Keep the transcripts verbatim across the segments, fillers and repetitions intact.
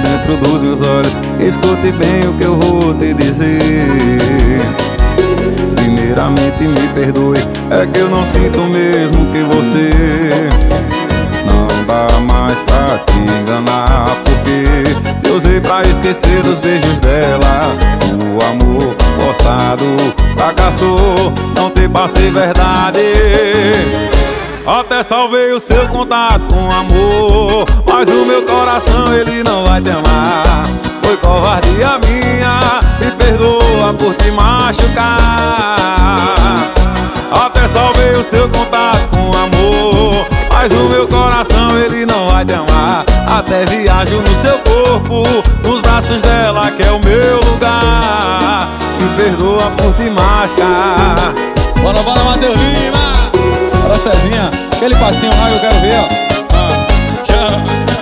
dentro dos meus olhos, escute bem o que eu vou te dizer. Primeiramente me perdoe, é que eu não sinto o mesmo que você. Não dá mais pra te enganar, porque te usei pra esquecer dos beijos dela. O amor forçado fracassou, não te passei verdade. Até salvei o seu contato com amor, mas o meu coração ele não vai te amar. Foi covardia minha, me perdoa por te machucar. Até salvei o seu contato com amor, mas o meu coração ele não vai te amar. Até viajo no seu corpo, nos braços dela que é o meu lugar. Me perdoa por te machucar. Bora, bora, Matheus Lima! Bora, Cezinha, aquele passinho lá que eu quero ver, ó. Ah, tchau.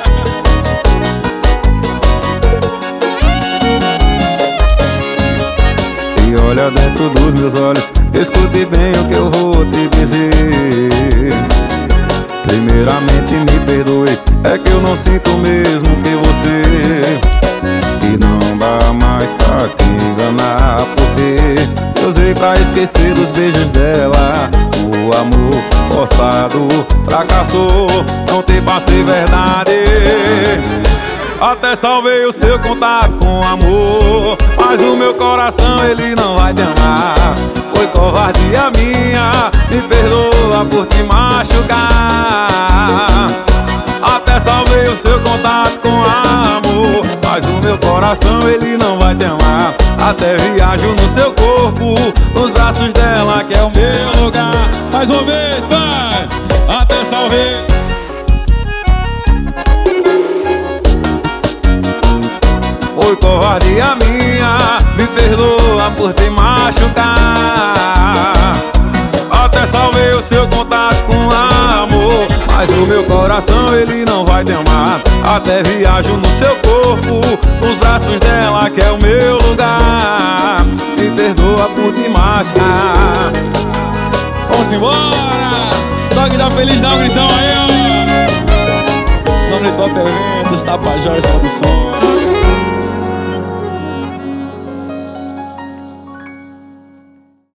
E olha dentro dos meus olhos, escute bem o que eu vou te dizer. Primeiramente me perdoe, é que eu não sinto o mesmo que você. E não dá mais pra te enganar, porque eu usei pra esquecer dos beijos dela. O amor forçado fracassou, não te passei verdade. Até salvei o seu contato com amor, mas o meu coração ele não vai te amar. Foi covardia minha, me perdoa por te machucar. Até salvei o seu contato com amor, mas o meu coração ele não vai te amar. Até viajo no seu corpo, nos braços dela que é o meu lugar. Mais uma vez, vai! Até salvei. Foi covardia minha, me perdoa por te machucar. Até salvei o seu contato com amor, mas o meu coração ele não vai te amar. Até viajo no seu corpo, nos braços dela que é o meu lugar. Me perdoa por te machucar. Vamos embora! Toque da Feliz, dá um gritão aí, ó! Nome Top Eventos, Tapajós Produções.